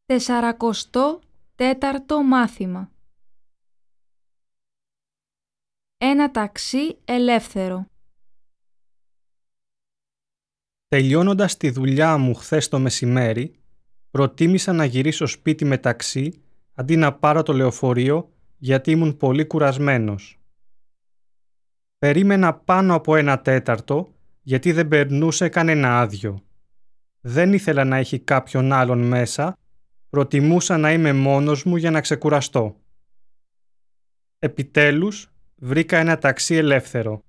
44ο μάθημα. Ένα ταξί ελεύθερο. Τελειώνοντας τη δουλειά μου χθες το μεσημέρι, προτίμησα να γυρίσω σπίτι με ταξί αντί να πάρω το λεωφορείο γιατί ήμουν πολύ κουρασμένος. Περίμενα πάνω από 1/4 γιατί δεν περνούσε κανένα άδειο. Δεν ήθελα να έχει κάποιον άλλον μέσα, προτιμούσα να είμαι μόνος μου για να ξεκουραστώ. Επιτέλους, βρήκα ένα ταξί ελεύθερο.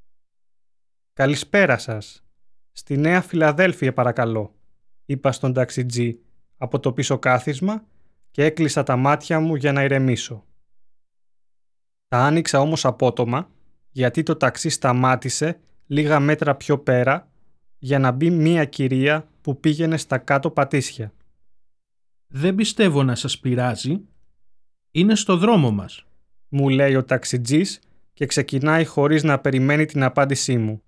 «Καλησπέρα σας. Στη Νέα Φιλαδέλφια παρακαλώ», είπα στον ταξιτζή από το πίσω κάθισμα και έκλεισα τα μάτια μου για να ηρεμήσω. Τα άνοιξα όμως απότομα γιατί το ταξί σταμάτησε λίγα μέτρα πιο πέρα για να μπει μία κυρία που πήγαινε στα κάτω πατήσια. «Δεν πιστεύω να σας πειράζει. Είναι στο δρόμο μας», μου λέει ο ταξιτζής και ξεκινάει χωρίς να περιμένει την απάντησή μου.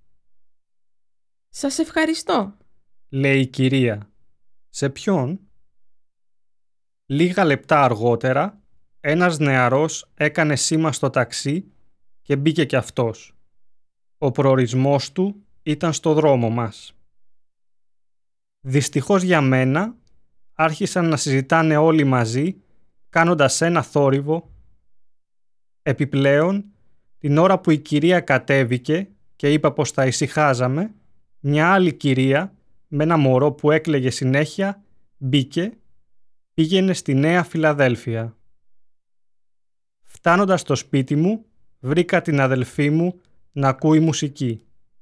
«Σας ευχαριστώ», λέει η κυρία. «Σε ποιον?» Λίγα λεπτά αργότερα, ένας νεαρός έκανε σήμα στο ταξί και μπήκε κι αυτός. Ο προορισμός του ήταν στο δρόμο μας. Δυστυχώς για μένα, άρχισαν να συζητάνε όλοι μαζί, κάνοντας ένα θόρυβο. Επιπλέον, την ώρα που η κυρία κατέβηκε και είπα πως θα ησυχάζαμε, μια άλλη κυρία με ένα μωρό που έκλαιγε συνέχεια μπήκε, πήγαινε στη Νέα Φιλαδέλφια. Φτάνοντας στο σπίτι μου, βρήκα την αδελφή μου να ακούει μουσική.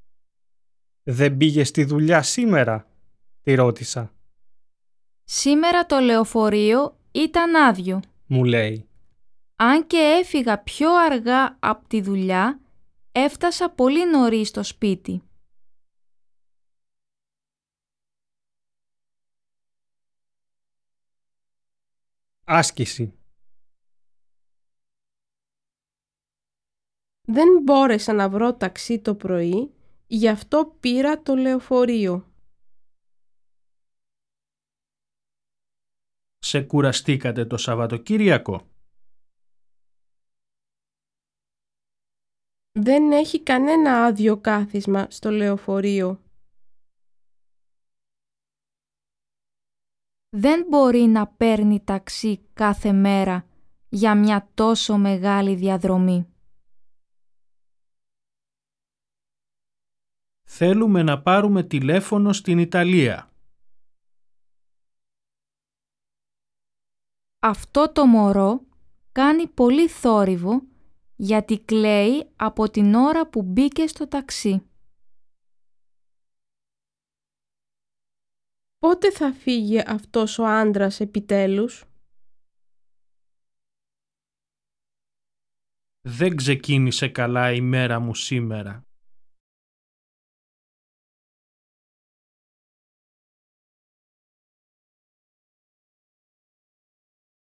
«Δεν πήγε στη δουλειά σήμερα?» τη ρώτησα. «Σήμερα το λεωφορείο ήταν άδειο. Μου λέει. Αν και έφυγα πιο αργά από τη δουλειά, έφτασα πολύ νωρίς στο σπίτι». Άσκηση. «Δεν μπόρεσα να βρω ταξί το πρωί, γι' αυτό πήρα το λεωφορείο». «Ξεκουραστήκατε το Σαββατοκύριακο?» «Δεν έχει κανένα άδειο κάθισμα στο λεωφορείο». Δεν μπορεί να παίρνει ταξί κάθε μέρα για μια τόσο μεγάλη διαδρομή. «Θέλουμε να πάρουμε τηλέφωνο στην Ιταλία». Αυτό το μωρό κάνει πολύ θόρυβο γιατί κλαίει από την ώρα που μπήκε στο ταξί. Πότε θα φύγει αυτός ο άντρας επιτέλους? «Δεν ξεκίνησε καλά η μέρα μου σήμερα».